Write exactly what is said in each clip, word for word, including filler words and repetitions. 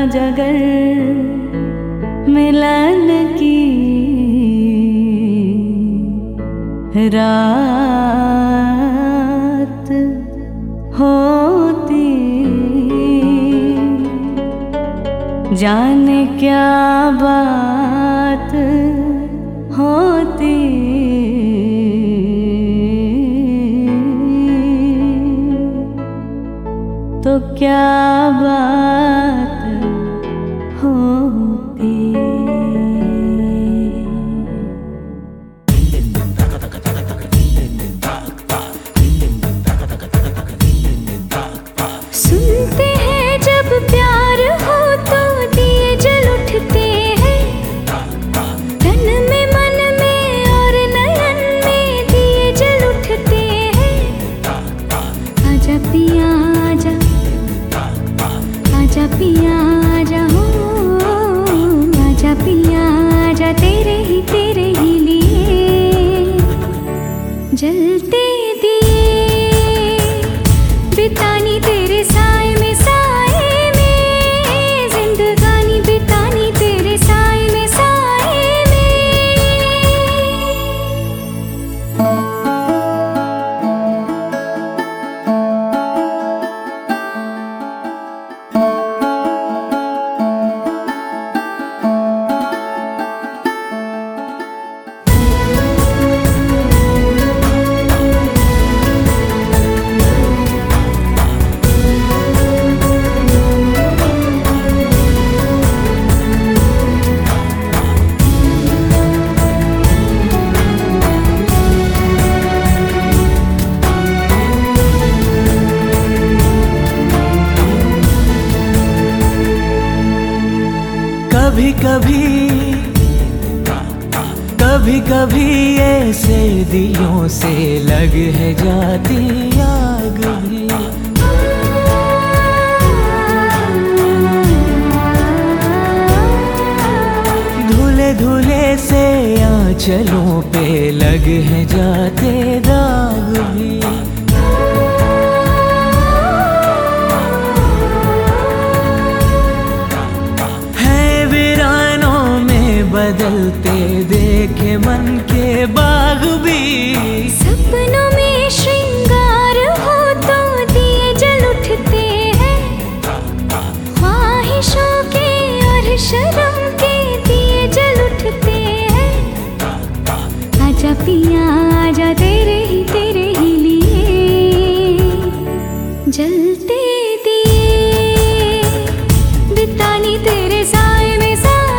जगर मिलन की रात होती, जाने क्या बात होती। तो क्या बात होती। सुनते हैं जब प्यार हो तो दिए जल उठते हैं, तन में मन में और नयन में दिए जल उठते हैं। आजा पिया आजा, आजा पिया आजा हो, आजा पिया आजा, तेरे ही तेरे ही लिए जलते दिए बितानी तेरे साए में, साए में जिंदगानी बितानी तेरे साए में, साए में। कभी कभी कभी कभी ऐसे दियों से लग है जाती आग भी। धुले धुले से आंचलों पे लग है जाते दाग भी। बदलते देखे मन के बाग भी। सपनों में श्रृंगार हो तो दिए जल उठते हैं, ख्वाहिशों के और शर्म के दिए जल उठते हैं। आजा पिया आजा, तेरे ही तेरे ही लिए जलते दिए बितानी तेरे साए में,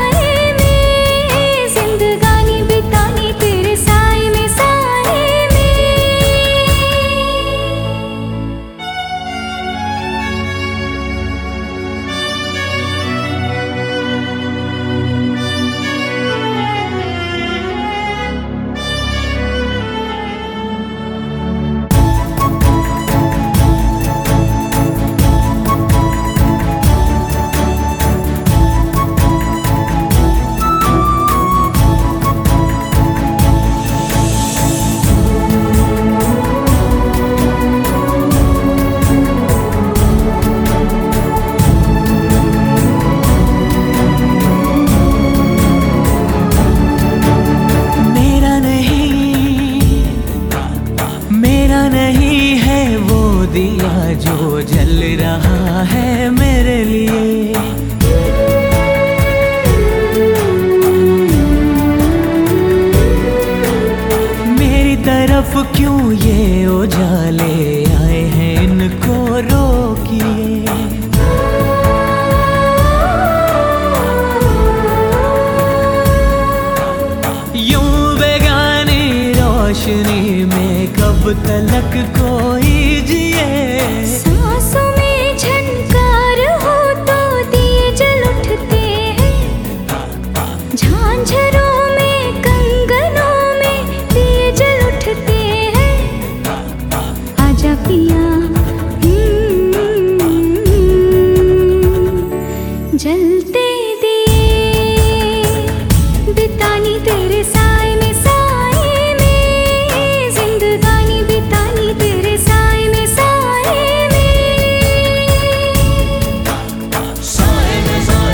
दिया जो जल रहा है मेरे लिए। मेरी तरफ क्यों ये उजाले आए हैं, इनको रोकिए। यूं बेगानी रोशनी में कब तलक कोई जिए। सांसों में झनकार हो तो दिए जल उठते हैं, झांझरों में कंगनों में दिए जल उठते हैं। आजा पिया जलते दिए बितानी तेरे साए में, साए में जिंदगानी बितानी तेरे साए में, साए में, साए में, साए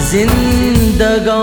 जिंदगानी